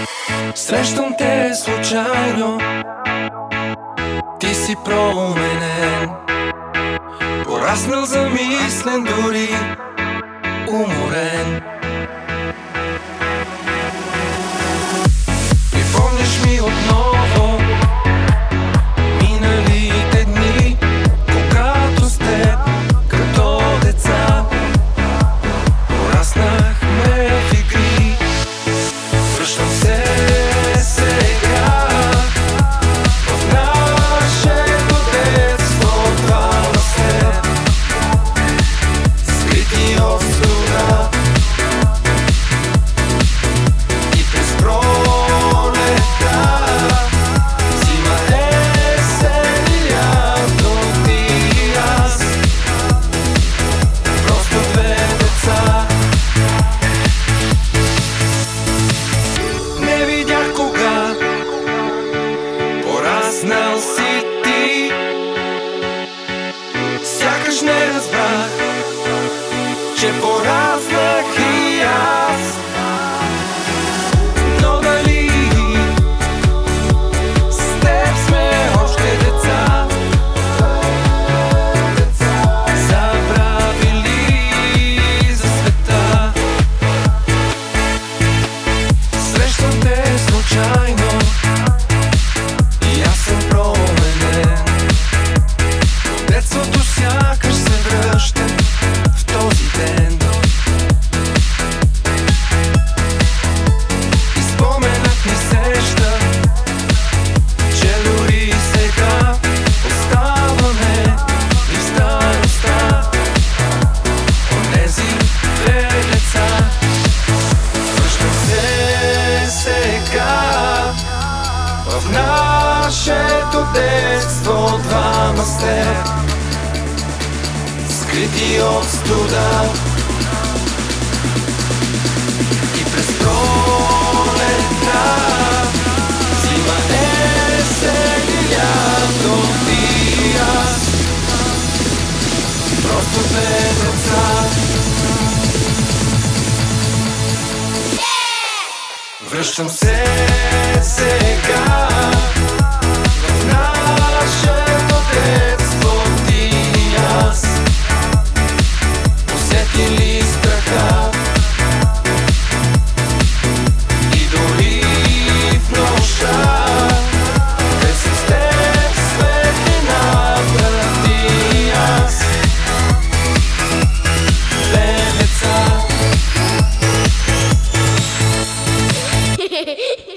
Срещам те случайно, ти си променен, пораснал, замислен, дори уморен. Припомняш ми отново миналите дни, когато с теб като деца пораснахме в игри. Връщам се сега в нашето детство, двама с теб, скрити от студа. И през пролета, зима, есен и лято, ти и аз, просто две деца. Не видях кога пораснал си ти, сякаш не разбрах, че пораснах и аз. Но дали с теб сме още деца, забравили за света. Срещам те случайно и аз съм променен. В детството сякаш се връщам в този ден. И споменът ми сеща, че дори сега оставаме и в старостта онези две деца. Връщам се сега в нашето детство, двама с теб, скрити от студа. И през пролета, зима, есен и лято, ти и аз, просто две деца. Връщам се сега в нашето детство, ти и аз, усетили страха. И дори в нощта, без с теб светлината, ти и аз, две деца.